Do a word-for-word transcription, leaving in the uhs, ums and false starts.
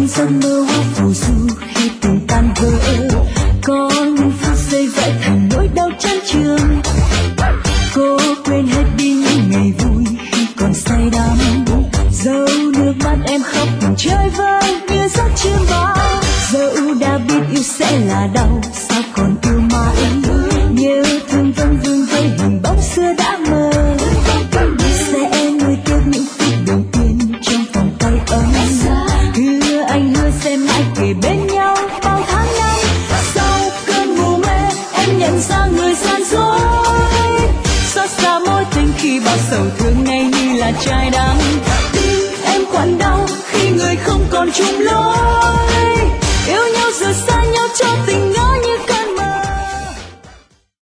trong giấc mơ hoa phù du khi tình tan vỡ, có những phút giây vãi thành nỗi đau chán chường. Cô quên hết đi những ngày vui khi còn say đắm, dẫu nước mắt em khóc cùng chơi vơi như giấc chiêm bao. Dẫu đã biết yêu sẽ là đau, sao còn yêu mãi, nhớ thương vẫn vương vây hình bóng xưa đã mơ. Sẽ nuối tiếc những phút đầu tiên trong vòng tay ấm, hứa anh hứa sẽ mãi kề bên nhau bao tháng năm. Sau cơn mù mê em nhận ra người gian dối, xót xa mối tình khi bao sầu thương này như là trai đắng. Tim em quặn đau khi người không còn chung lối.